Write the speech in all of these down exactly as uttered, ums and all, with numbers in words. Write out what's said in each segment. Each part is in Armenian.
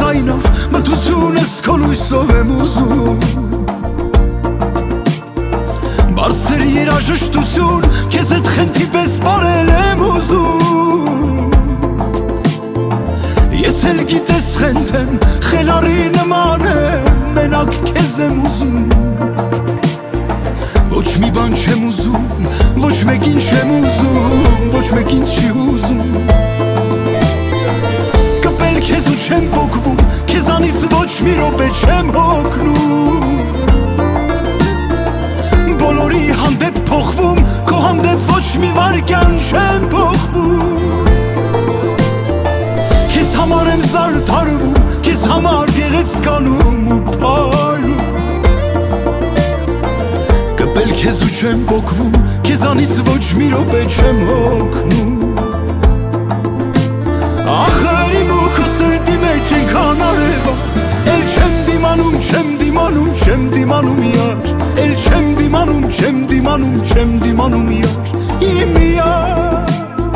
կայնավ մտությունս քո լույսով եմ ուզում Բարձր երաժշտություն քեզ հետ խենթի պես բարել եմ ուզում Ես էլ գիտես խենթ եմ խելարի նման եմ մենակ քեզ եմ ուզում Ոչ մի բան չեմ ուզում ոչ մեկին չեմ ուզում ոչ մեկին չի ուզում Կպել քեզ ու չեմ պոկվում քեզանից ոչ մի րոպե չեմ հոգնում Բոլորի հանդեպ փոխվում քո հանդեպ ոչ մի վայրկյան չեմ փոխվում Քեզ համար եմ զարդարվում քեզ համար գեղեցկանում ու փայլում Կպել քեզ ու չեմ պոկվում քեզանից ոչ մի րոպե չեմ հոգնում Ախր իմ ու քո սրտի մեջ ենքան արևա Էլ չեմ դիմանում, չեմ դիմանում, չեմ դիմանում յար Էլ չեմ դիմանում, չեմ դիմանում, չեմ դիմանում յար Իմ յար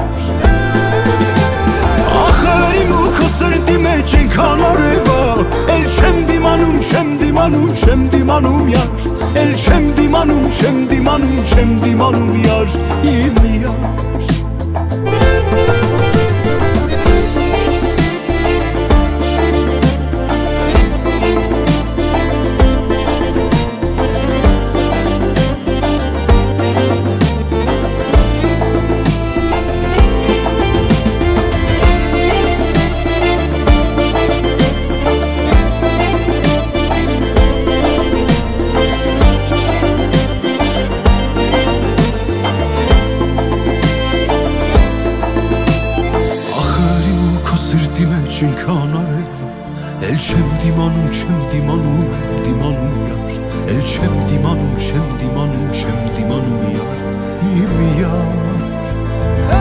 Ախր իմ ու քո սրտի մեջ ենքան արևա Էլ չեմ դիմանում, չեմ դիմանում, չեմ դիմանում յար Էլ չեմ դիմանում, չեմ դիմանում, չեմ դիմանում յար Իմ յար Սրտի մեջ ինքան արևա Էլ չեմ դիմանում, չեմ դիմանում, դիմանում յար Էլ չեմ դիմանում, չեմ դիմանում, չեմ դիմանում յար Իմ յար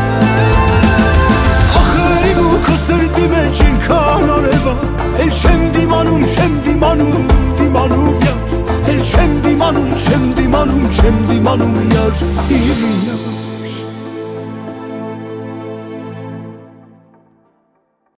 Ախր իմ ու քո սրտի մեջ ինքան արևա Էլ չեմ դիմանում, չեմ դիմանում, դիմանում յար Էլ չեմ դիմանում, չեմ դիմանում, չեմ դիմանում յար Իմ յար